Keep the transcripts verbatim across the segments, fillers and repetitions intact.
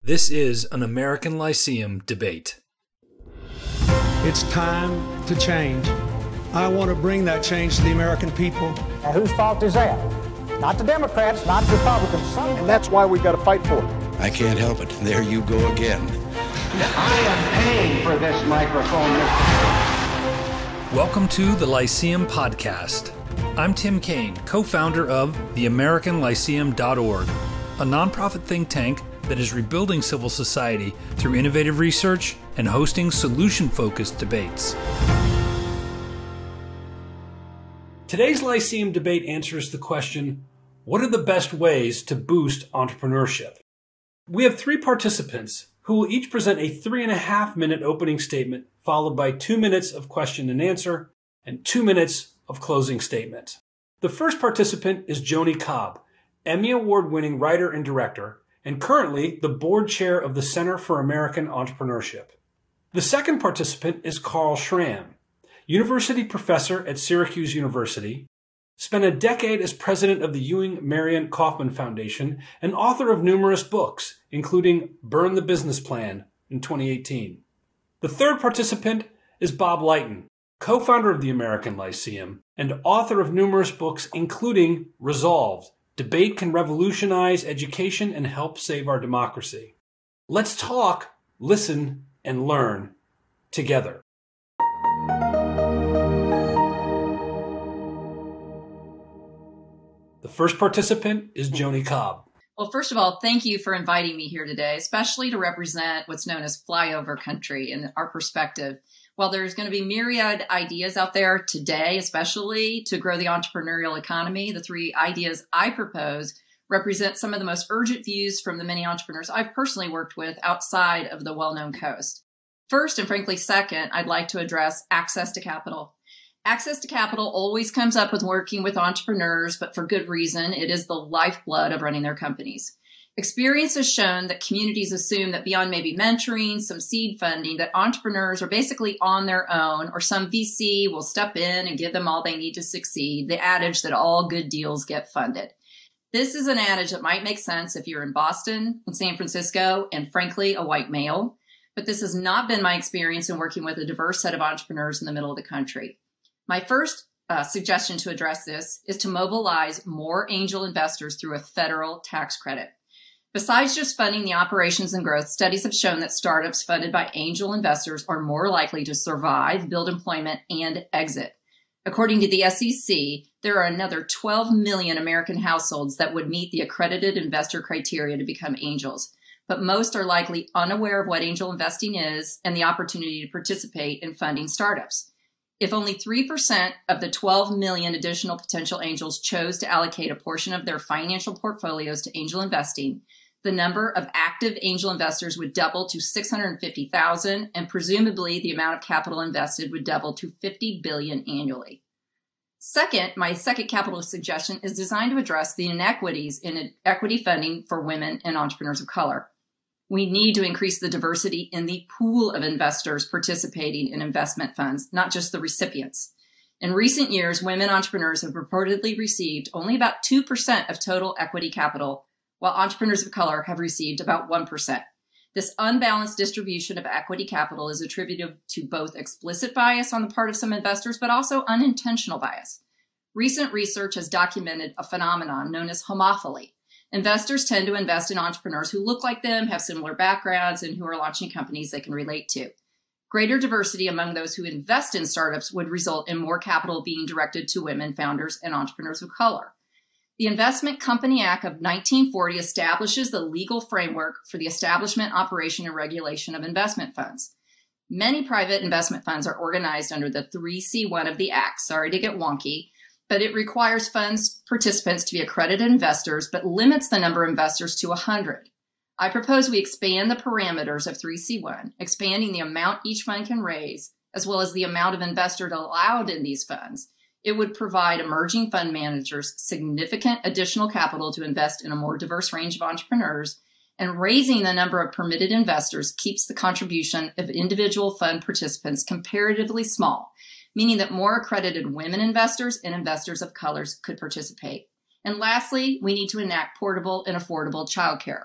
This is an American Lyceum debate. It's time to change. I want to bring that change to the American people. Now, whose fault is that? Not the Democrats, not the Republicans. Some... And that's why we've got to fight for it. I can't help it. There you go again. I am paying for this microphone, Mister Welcome to the Lyceum Podcast. I'm Tim Kaine, co-founder of the American Lyceum dot org, a nonprofit think tank that is rebuilding civil society through innovative research and hosting solution-focused debates. Today's Lyceum debate answers the question, what are the best ways to boost entrepreneurship? We have three participants who will each present a three and a half minute opening statement, followed by two minutes of question and answer and two minutes of closing statement. The first participant is Joni Cobb, Emmy Award-winning writer and director, and currently the board chair of the Center for American Entrepreneurship. The second participant is Carl Schramm, university professor at Syracuse University, spent a decade as president of the Ewing Marion Kauffman Foundation, and author of numerous books, including Burn the Business Plan in twenty eighteen. The third participant is Bob Lighton, co-founder of the American Lyceum, and author of numerous books, including Resolved, Debate Can Revolutionize Education and Help Save Our Democracy. Let's talk, listen, and learn together. The first participant is Joni Cobb. Well, first of all, thank you for inviting me here today, especially to represent what's known as flyover country and our perspective. While there's going to be myriad ideas out there today, especially to grow the entrepreneurial economy, the three ideas I propose represent some of the most urgent views from the many entrepreneurs I've personally worked with outside of the well-known coast. First, and frankly second, I'd like to address access to capital. Access to capital always comes up with working with entrepreneurs, but for good reason. It is the lifeblood of running their companies. Experience has shown that communities assume that beyond maybe mentoring, some seed funding, that entrepreneurs are basically on their own, or some V C will step in and give them all they need to succeed, the adage that all good deals get funded. This is an adage that might make sense if you're in Boston and San Francisco and, frankly, a white male. But this has not been my experience in working with a diverse set of entrepreneurs in the middle of the country. My first uh, suggestion to address this is to mobilize more angel investors through a federal tax credit. Besides just funding the operations and growth, studies have shown that startups funded by angel investors are more likely to survive, build employment, and exit. According to the S E C, there are another twelve million American households that would meet the accredited investor criteria to become angels, but most are likely unaware of what angel investing is and the opportunity to participate in funding startups. If only three percent of the twelve million additional potential angels chose to allocate a portion of their financial portfolios to angel investing, the number of active angel investors would double to six hundred fifty thousand, and presumably the amount of capital invested would double to fifty billion dollars annually. Second, my second capital suggestion is designed to address the inequities in equity funding for women and entrepreneurs of color. We need to increase the diversity in the pool of investors participating in investment funds, not just the recipients. In recent years, women entrepreneurs have reportedly received only about two percent of total equity capital, while entrepreneurs of color have received about one percent. This unbalanced distribution of equity capital is attributed to both explicit bias on the part of some investors, but also unintentional bias. Recent research has documented a phenomenon known as homophily. Investors tend to invest in entrepreneurs who look like them, have similar backgrounds, and who are launching companies they can relate to. Greater diversity among those who invest in startups would result in more capital being directed to women founders and entrepreneurs of color. The Investment Company Act of nineteen forty establishes the legal framework for the establishment, operation, and regulation of investment funds. Many private investment funds are organized under the three C one of the Act. Sorry to get wonky, but it requires funds participants to be accredited investors, but limits the number of investors to one hundred. I propose we expand the parameters of three C one, expanding the amount each fund can raise, as well as the amount of investors allowed in these funds. It would provide emerging fund managers significant additional capital to invest in a more diverse range of entrepreneurs, and raising the number of permitted investors keeps the contribution of individual fund participants comparatively small, meaning that more accredited women investors and investors of colors could participate. And lastly, we need to enact portable and affordable childcare.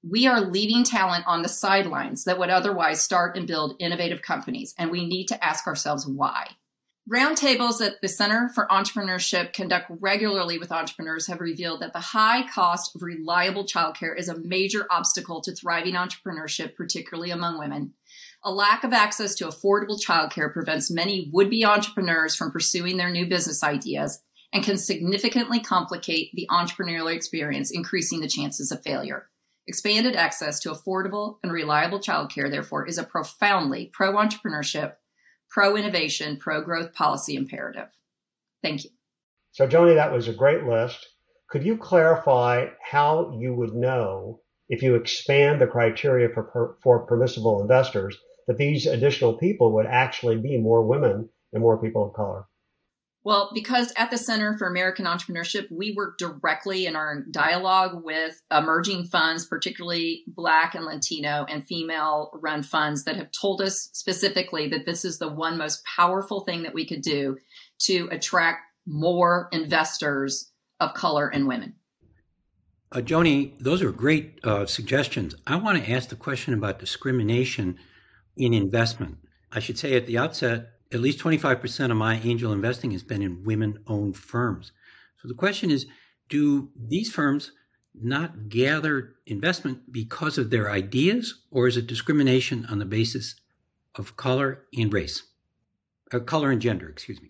we are leaving talent on the sidelines that would otherwise start and build innovative companies, and we need to ask ourselves why. Roundtables that the Center for Entrepreneurship conduct regularly with entrepreneurs have revealed that the high cost of reliable childcare is a major obstacle to thriving entrepreneurship, particularly among women. A lack of access to affordable childcare prevents many would-be entrepreneurs from pursuing their new business ideas and can significantly complicate the entrepreneurial experience, increasing the chances of failure. Expanded access to affordable and reliable childcare, therefore, is a profoundly pro-entrepreneurship, pro-innovation, pro-growth policy imperative. Thank you. So, Joni, that was a great list. Could you clarify how you would know if you expand the criteria for, for permissible investors that these additional people would actually be more women and more people of color? Well, because at the Center for American Entrepreneurship, we work directly in our dialogue with emerging funds, particularly Black and Latino and female-run funds that have told us specifically that this is the one most powerful thing that we could do to attract more investors of color and women. Uh, Joni, those are great uh, suggestions. I want to ask the question about discrimination in investment. I should say at the outset, at least twenty-five percent of my angel investing has been in women-owned firms. So the question is, do these firms not gather investment because of their ideas, or is it discrimination on the basis of color and race? Or color and gender, excuse me.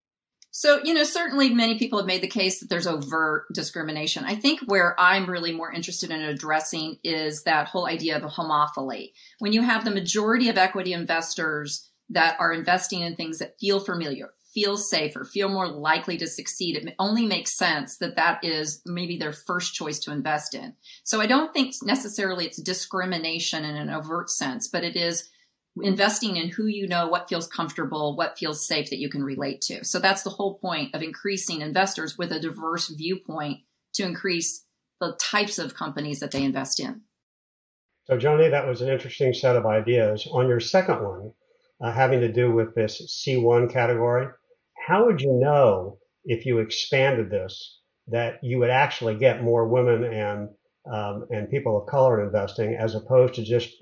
So, you know, certainly many people have made the case that there's overt discrimination. I think where I'm really more interested in addressing is that whole idea of a homophily. When you have the majority of equity investors that are investing in things that feel familiar, feel safer, feel more likely to succeed, it only makes sense that that is maybe their first choice to invest in. So I don't think necessarily it's discrimination in an overt sense, but it is investing in who you know, what feels comfortable, what feels safe that you can relate to. So that's the whole point of increasing investors with a diverse viewpoint to increase the types of companies that they invest in. So, Joni, that was an interesting set of ideas. On your second one, uh, having to do with this C one category, how would you know if you expanded this that you would actually get more women and um, and people of color investing as opposed to just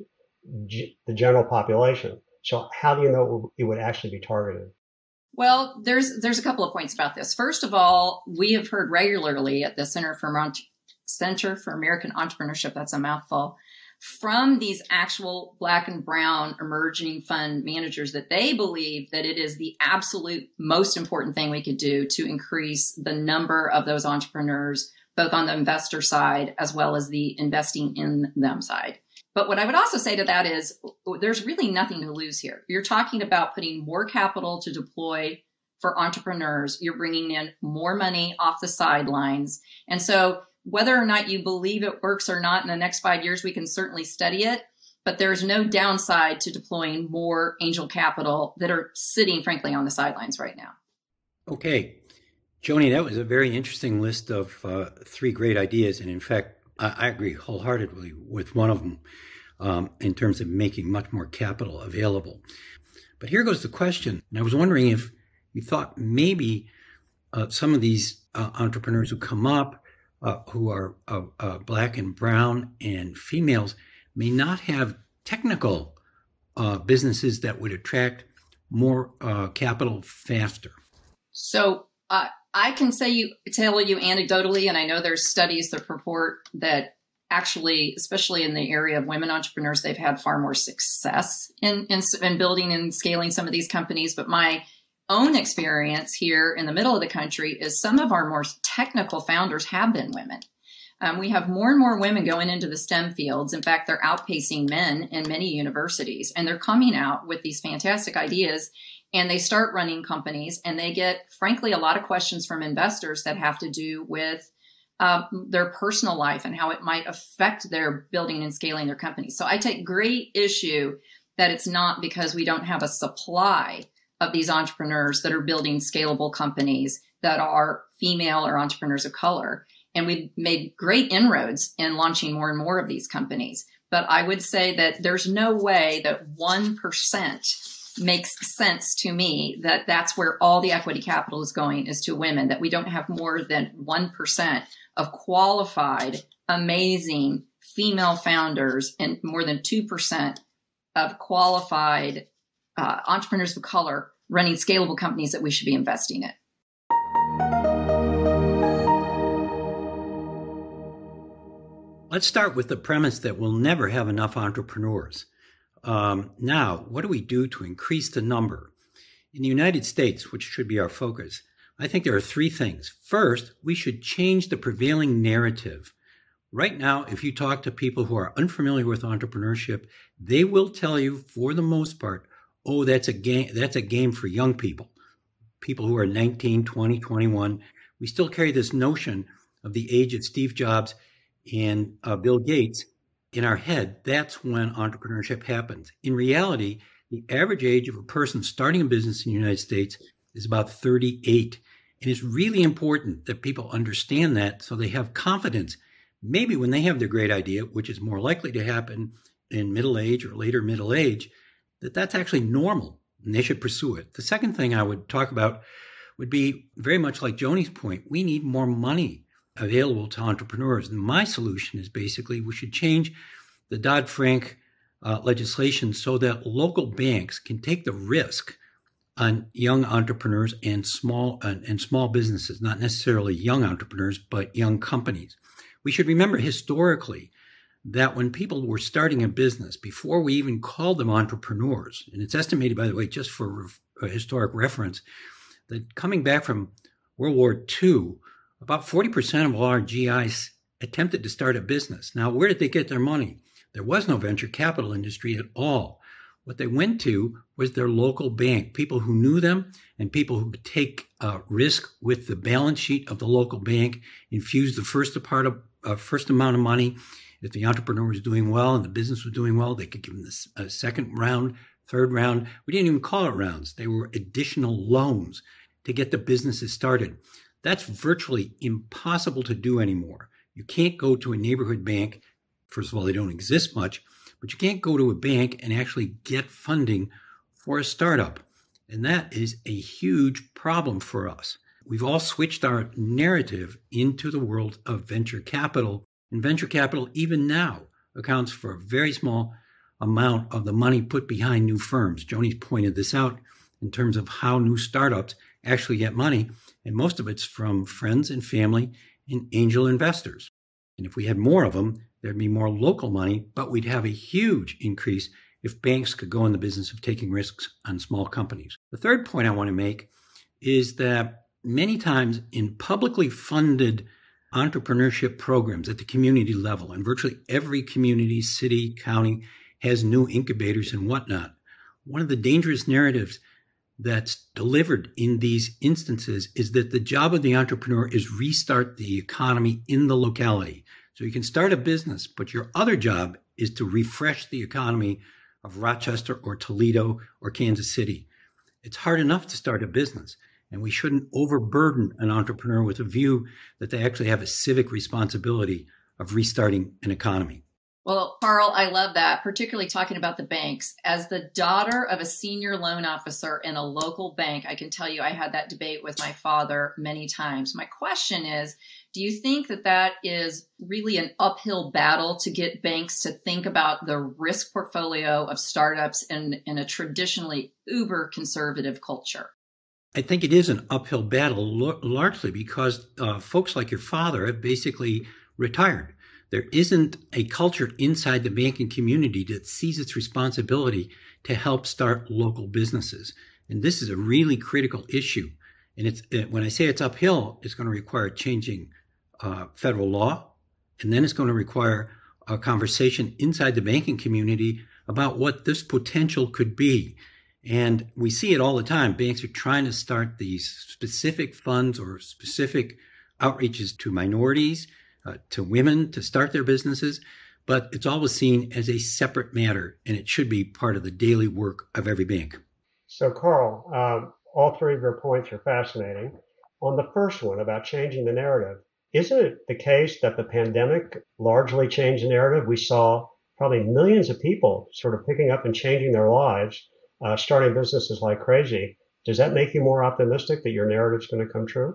G- the general population? So how do you know it would actually be targeted? Well, there's there's a couple of points about this. First of all, we have heard regularly at the Center for Center for American Entrepreneurship, that's a mouthful, from these actual Black and brown emerging fund managers that they believe that it is the absolute most important thing we could do to increase the number of those entrepreneurs, both on the investor side as well as the investing in them side. But what I would also say to that is there's really nothing to lose here. You're talking about putting more capital to deploy for entrepreneurs. You're bringing in more money off the sidelines. And so whether or not you believe it works or not in the next five years, we can certainly study it. But there's no downside to deploying more angel capital that are sitting, frankly, on the sidelines right now. Okay. Joni, that was a very interesting list of uh, three great ideas. And in fact, I agree wholeheartedly with one of them um, in terms of making much more capital available. But here goes the question. And I was wondering if you thought maybe uh, some of these uh, entrepreneurs who come up, uh, who are uh, uh, Black and brown and females, may not have technical uh, businesses that would attract more uh, capital faster. So uh, I can say you tell you anecdotally, and I know there's studies that purport that actually, especially in the area of women entrepreneurs, they've had far more success in, in, in building and scaling some of these companies. But my own experience here in the middle of the country is some of our more technical founders have been women. Um, we have more and more women going into the STEM fields. In fact, they're outpacing men in many universities, and they're coming out with these fantastic ideas. And they start running companies, and they get, frankly, a lot of questions from investors that have to do with uh, their personal life and how it might affect their building and scaling their companies. So I take great issue that it's not because we don't have a supply of these entrepreneurs that are building scalable companies that are female or entrepreneurs of color. And we've made great inroads in launching more and more of these companies. But I would say that there's no way that one percent makes sense to me that that's where all the equity capital is going, is to women, that we don't have more than one percent of qualified, amazing female founders and more than two percent of qualified uh, entrepreneurs of color running scalable companies that we should be investing in. Let's start with the premise that we'll never have enough entrepreneurs. Um, now, what do we do to increase the number? In the United States, which should be our focus, I think there are three things. First, we should change the prevailing narrative. Right now, if you talk to people who are unfamiliar with entrepreneurship, they will tell you, for the most part, oh, that's a game, that's a game for young people, people who are nineteen, twenty, twenty-one. We still carry this notion of the age of Steve Jobs and uh, Bill Gates in our head. That's when entrepreneurship happens. In reality, the average age of a person starting a business in the United States is about thirty-eight. And it's really important that people understand that so they have confidence. Maybe when they have their great idea, which is more likely to happen in middle age or later middle age, that that's actually normal and they should pursue it. The second thing I would talk about would be very much like Joni's point. We need more money available to entrepreneurs. And my solution is basically we should change the Dodd-Frank uh, legislation so that local banks can take the risk on young entrepreneurs and small uh, and small businesses, not necessarily young entrepreneurs, but young companies. We should remember historically that when people were starting a business, before we even called them entrepreneurs, and it's estimated, by the way, just for a historic reference, that coming back from World War Two, about forty percent of all our G Is attempted to start a business. Now, where did they get their money? There was no venture capital industry at all. What they went to was their local bank, people who knew them and people who could take uh, risk with the balance sheet of the local bank, infuse the first part of uh, first amount of money. If the entrepreneur was doing well and the business was doing well, they could give them this a second round, third round. We didn't even call it rounds. They were additional loans to get the businesses started. That's virtually impossible to do anymore. You can't go to a neighborhood bank. First of all, they don't exist much, but you can't go to a bank and actually get funding for a startup. And that is a huge problem for us. We've all switched our narrative into the world of venture capital. And venture capital, even now, accounts for a very small amount of the money put behind new firms. Joni's pointed this out in terms of how new startups actually get money. And most of it's from friends and family and angel investors. And if we had more of them, there'd be more local money, but we'd have a huge increase if banks could go in the business of taking risks on small companies. The third point I want to make is that many times in publicly funded entrepreneurship programs at the community level, and virtually every community, city, county has new incubators and whatnot, one of the dangerous narratives that's delivered in these instances is that the job of the entrepreneur is restart the economy in the locality. So you can start a business, but your other job is to refresh the economy of Rochester or Toledo or Kansas City. It's hard enough to start a business, and we shouldn't overburden an entrepreneur with a view that they actually have a civic responsibility of restarting an economy. Well, Carl, I love that, particularly talking about the banks. As the daughter of a senior loan officer in a local bank, I can tell you I had that debate with my father many times. My question is, do you think that that is really an uphill battle to get banks to think about the risk portfolio of startups in, in a traditionally uber conservative culture? I think it is an uphill battle, largely because uh, folks like your father have basically retired. There isn't a culture inside the banking community that sees its responsibility to help start local businesses. And this is a really critical issue. And it's when I say it's uphill, it's going to require changing uh, federal law. And then it's going to require a conversation inside the banking community about what this potential could be. And we see it all the time. Banks are trying to start these specific funds or specific outreaches to minorities, uh, to women to start their businesses, but it's always seen as a separate matter, and it should be part of the daily work of every bank. So, Carl, um, all three of your points are fascinating. On the first one about changing the narrative, isn't it the case that the pandemic largely changed the narrative? We saw probably millions of people sort of picking up and changing their lives, uh, starting businesses like crazy. Does that make you more optimistic that your narrative is going to come true?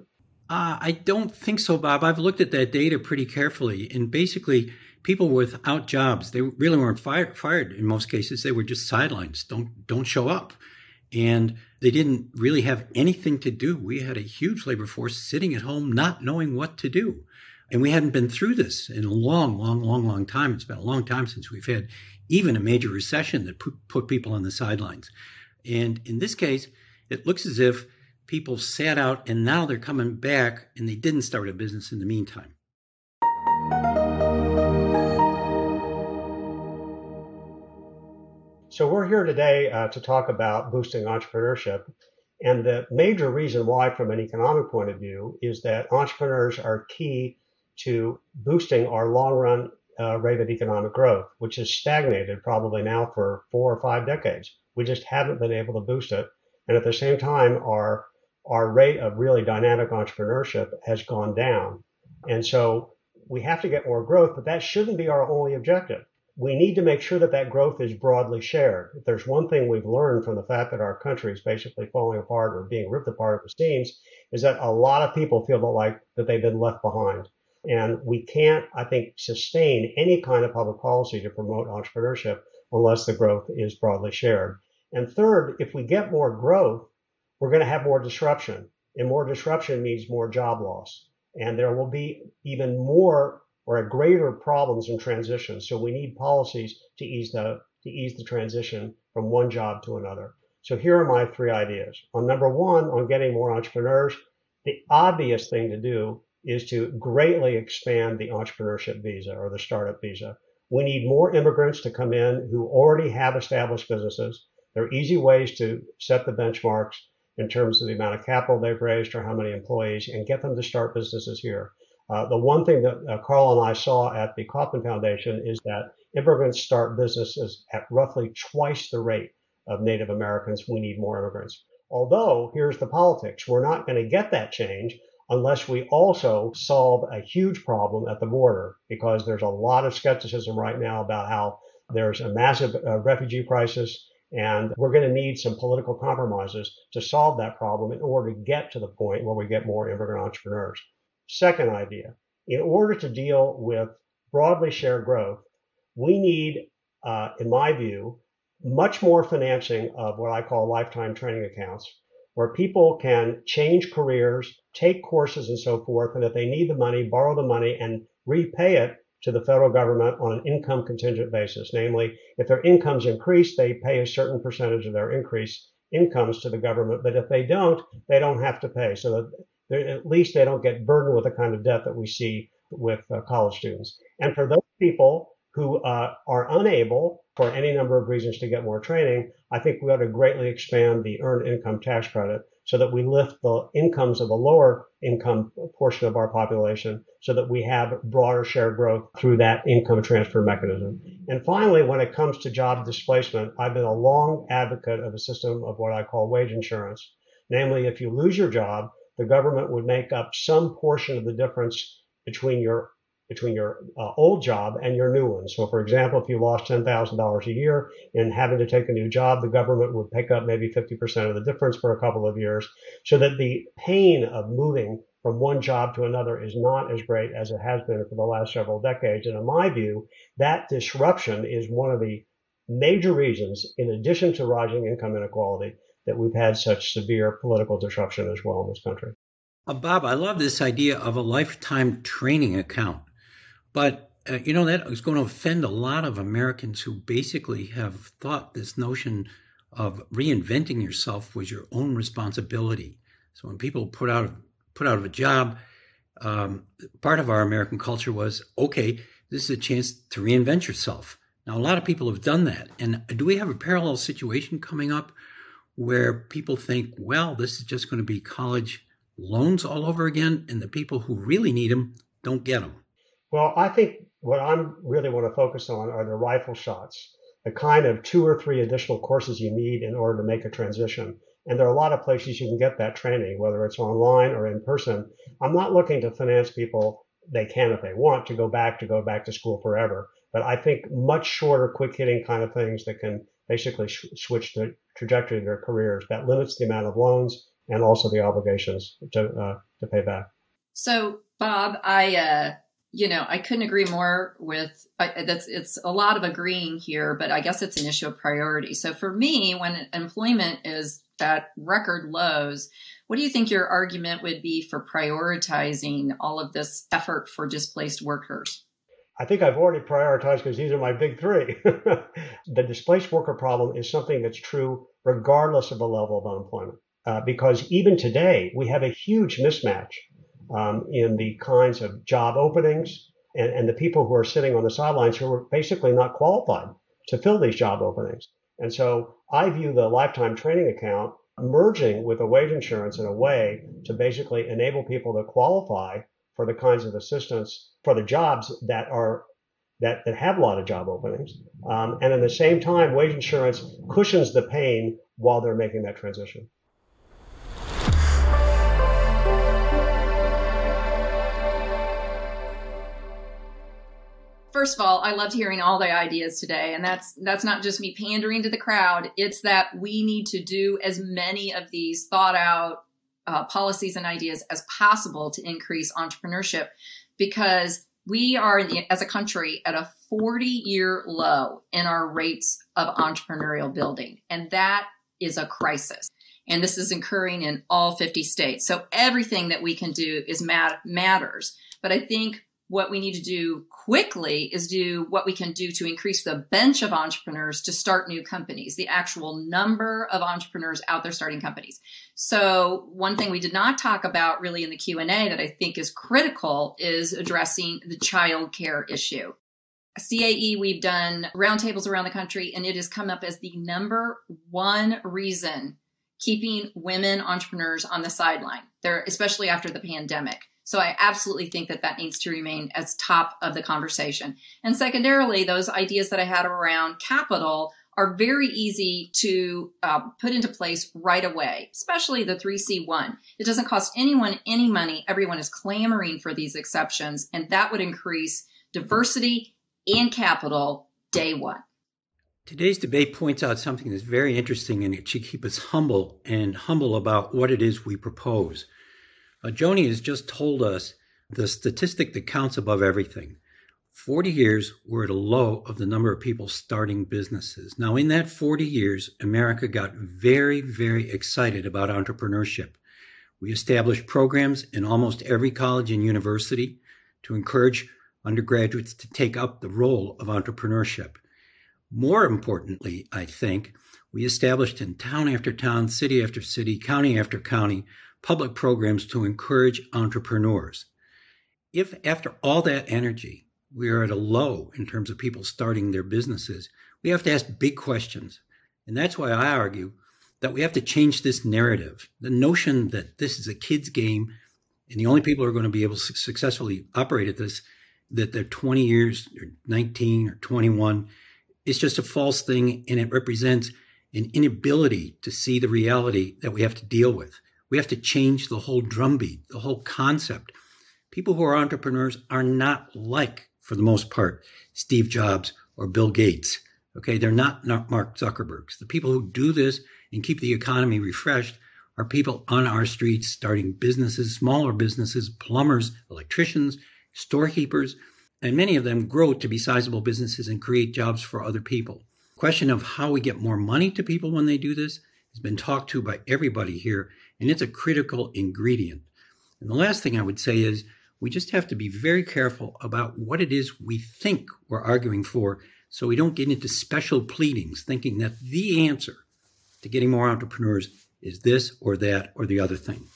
Uh, I don't think so, Bob. I've looked at that data pretty carefully, and basically, people without jobs, they really weren't fired. Fired in most cases, they were just sidelines. Don't don't show up, and they didn't really have anything to do. We had a huge labor force sitting at home, not knowing what to do, and we hadn't been through this in a long, long, long, long time. It's been a long time since we've had even a major recession that put, put people on the sidelines. And in this case, it looks as if people sat out and now they're coming back and they didn't start a business in the meantime. So we're here today uh, to talk about boosting entrepreneurship. And the major reason why, from an economic point of view, is that entrepreneurs are key to boosting our long-run uh, rate of economic growth, which has stagnated probably now for four or five decades. We just haven't been able to boost it. And at the same time, our our rate of really dynamic entrepreneurship has gone down. And so we have to get more growth, but that shouldn't be our only objective. We need to make sure that that growth is broadly shared. If there's one thing we've learned from the fact that our country is basically falling apart or being ripped apart at the seams, is that a lot of people feel like that they've been left behind. And we can't, I think, sustain any kind of public policy to promote entrepreneurship unless the growth is broadly shared. And third, if we get more growth, we're going to have more disruption. And more disruption means more job loss. And there will be even more or a greater problems in transition. So we need policies to ease the to ease the transition from one job to another. So here are my three ideas. On number one, on getting more entrepreneurs, the obvious thing to do is to greatly expand the entrepreneurship visa or the startup visa. We need more immigrants to come in who already have established businesses. There are easy ways to set the benchmarks in terms of the amount of capital they've raised or how many employees, and get them to start businesses here. Uh, the one thing that uh, Carl and I saw at the Kauffman Foundation is that immigrants start businesses at roughly twice the rate of Native Americans. We need more immigrants. Although, here's the politics. We're not going to get that change unless we also solve a huge problem at the border, because there's a lot of skepticism right now about how there's a massive uh, refugee crisis, and we're going to need some political compromises to solve that problem in order to get to the point where we get more immigrant entrepreneurs. Second idea, in order to deal with broadly shared growth, we need, uh, in my view, much more financing of what I call lifetime training accounts, where people can change careers, take courses and so forth, and if they need the money, borrow the money and repay it to the federal government on an income contingent basis. Namely, if their incomes increase, they pay a certain percentage of their increased incomes to the government, but if they don't, they don't have to pay. So that at least they don't get burdened with the kind of debt that we see with uh, college students. And for those people who uh, are unable, for any number of reasons, to get more training, I think we ought to greatly expand the earned income tax credit so that we lift the incomes of the lower income portion of our population so that we have broader shared growth through that income transfer mechanism. And finally, when it comes to job displacement, I've been a long advocate of a system of what I call wage insurance. Namely, if you lose your job, the government would make up some portion of the difference between your between your uh, old job and your new one. So, for example, if you lost ten thousand dollars a year in having to take a new job, the government would pick up maybe fifty percent of the difference for a couple of years, so that the pain of moving from one job to another is not as great as it has been for the last several decades. And in my view, that disruption is one of the major reasons, in addition to rising income inequality, that we've had such severe political disruption as well in this country. Uh, Bob, I love this idea of a lifetime training account. But, uh, you know, that is going to offend a lot of Americans who basically have thought this notion of reinventing yourself was your own responsibility. So when people put out, put out of a job, um, part of our American culture was, okay, this is a chance to reinvent yourself. Now, a lot of people have done that. And do we have a parallel situation coming up where people think, well, this is just going to be college loans all over again, and the people who really need them don't get them? Well, I think what I really want to focus on are the rifle shots, the kind of two or three additional courses you need in order to make a transition. And there are a lot of places you can get that training, whether it's online or in person. I'm not looking to finance people. They can, if they want, to go back to go back to school forever. But I think much shorter, quick hitting kind of things that can basically sh- switch the trajectory of their careers. That limits the amount of loans and also the obligations to uh, to pay back. So, Bob, I, uh, you know, I couldn't agree more with I, that's. It's a lot of agreeing here, but I guess it's an issue of priority. So, for me, when employment is at record lows, what do you think your argument would be for prioritizing all of this effort for displaced workers? I think I've already prioritized because these are my big three. The displaced worker problem is something that's true regardless of the level of unemployment, uh, because even today we have a huge mismatch um, in the kinds of job openings and, and the people who are sitting on the sidelines who are basically not qualified to fill these job openings. And so I view the lifetime training account merging with a wage insurance in a way to basically enable people to qualify for the kinds of assistance for the jobs that are that, that have a lot of job openings. Um, and at the same time, wage insurance cushions the pain while they're making that transition. First of all, I loved hearing all the ideas today. And that's that's not just me pandering to the crowd. It's that we need to do as many of these thought out uh, policies and ideas as possible to increase entrepreneurship, because we are, in the, as a country, at a forty-year low in our rates of entrepreneurial building. And that is a crisis. And this is occurring in all fifty states. So everything that we can do is mat- matters. But I think what we need to do quickly is do what we can do to increase the bench of entrepreneurs to start new companies, the actual number of entrepreneurs out there starting companies. So one thing we did not talk about really in the Q and A that I think is critical is addressing the child care issue. C A E, we've done roundtables around the country, and it has come up as the number one reason keeping women entrepreneurs on the sideline, there, especially after the pandemic. So I absolutely think that that needs to remain as top of the conversation. And secondarily, those ideas that I had around capital are very easy to uh, put into place right away, especially the three C one. It doesn't cost anyone any money. Everyone is clamoring for these exceptions, and that would increase diversity and capital day one. Today's debate points out something that's very interesting, and it should keep us humble and humble about what it is we propose. Uh, Joni has just told us the statistic that counts above everything. forty years, we're at a low of the number of people starting businesses. Now, in that forty years, America got very, very excited about entrepreneurship. We established programs in almost every college and university to encourage undergraduates to take up the role of entrepreneurship. More importantly, I think, we established in town after town, city after city, county after county, public programs to encourage entrepreneurs. If after all that energy, we are at a low in terms of people starting their businesses, we have to ask big questions. And that's why I argue that we have to change this narrative. The notion that this is a kid's game and the only people who are going to be able to successfully operate at this, that they're twenty years or nineteen or twenty-one, is just a false thing, and it represents an inability to see the reality that we have to deal with. We have to change the whole drumbeat, the whole concept. People who are entrepreneurs are not like, for the most part, Steve Jobs or Bill Gates. Okay, they're not, not Mark Zuckerbergs. The people who do this and keep the economy refreshed are people on our streets starting businesses, smaller businesses, plumbers, electricians, storekeepers, and many of them grow to be sizable businesses and create jobs for other people. The question of how we get more money to people when they do this has been talked to by everybody here, and it's a critical ingredient. And the last thing I would say is we just have to be very careful about what it is we think we're arguing for, so we don't get into special pleadings thinking that the answer to getting more entrepreneurs is this or that or the other thing.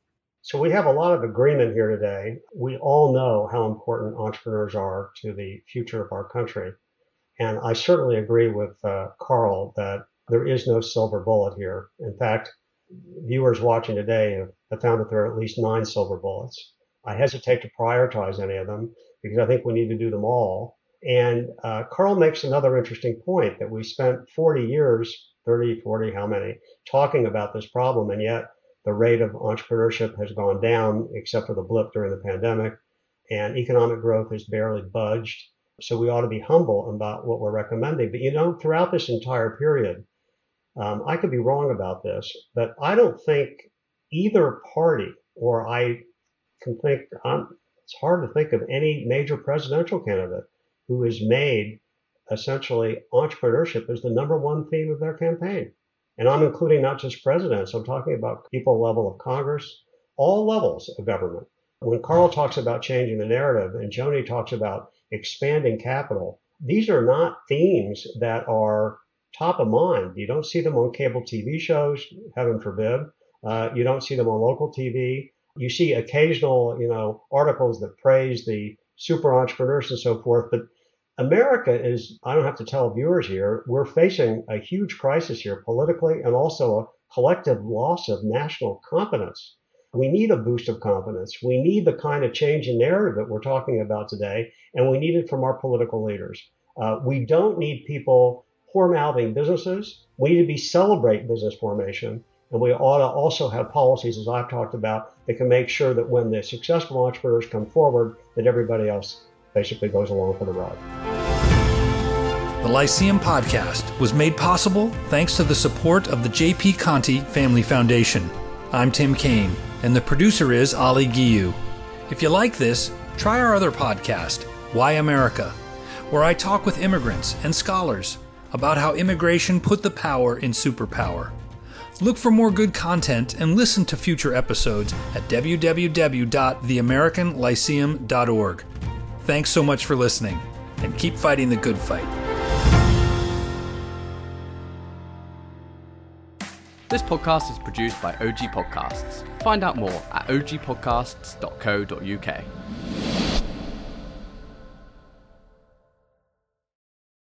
So we have a lot of agreement here today. We all know how important entrepreneurs are to the future of our country. And I certainly agree with uh, Carl that there is no silver bullet here. In fact, viewers watching today have found that there are at least nine silver bullets. I hesitate to prioritize any of them because I think we need to do them all. And uh, Carl makes another interesting point that we spent forty years, thirty, forty, how many, talking about this problem, and yet the rate of entrepreneurship has gone down except for the blip during the pandemic, and economic growth has barely budged. So we ought to be humble about what we're recommending. But, you know, throughout this entire period, um, I could be wrong about this, but I don't think either party, or I can think, um, it's hard to think of any major presidential candidate who has made essentially entrepreneurship as the number one theme of their campaign. And I'm including not just presidents, I'm talking about people level of Congress, all levels of government. When Carl talks about changing the narrative and Joni talks about expanding capital, these are not themes that are top of mind. You don't see them on cable T V shows, heaven forbid. Uh, you don't see them on local T V. You see occasional, you know, articles that praise the super entrepreneurs and so forth. But America is, I don't have to tell viewers here, we're facing a huge crisis here politically and also a collective loss of national confidence. We need a boost of confidence. We need the kind of change in narrative that we're talking about today, and we need it from our political leaders. Uh, we don't need people whore-mouthing businesses. We need to be celebrate business formation, and we ought to also have policies, as I've talked about, that can make sure that when the successful entrepreneurs come forward, that everybody else basically goes along for the ride. The Lyceum Podcast was made possible thanks to the support of the J P Conti Family Foundation. I'm Tim Kaine, and the producer is Ali Guiu. If you like this, try our other podcast, Why America, where I talk with immigrants and scholars about how immigration put the power in superpower. Look for more good content and listen to future episodes at w w w dot the american lyceum dot org. Thanks so much for listening, and keep fighting the good fight. This podcast is produced by O G Podcasts. Find out more at o g podcasts dot co dot u k.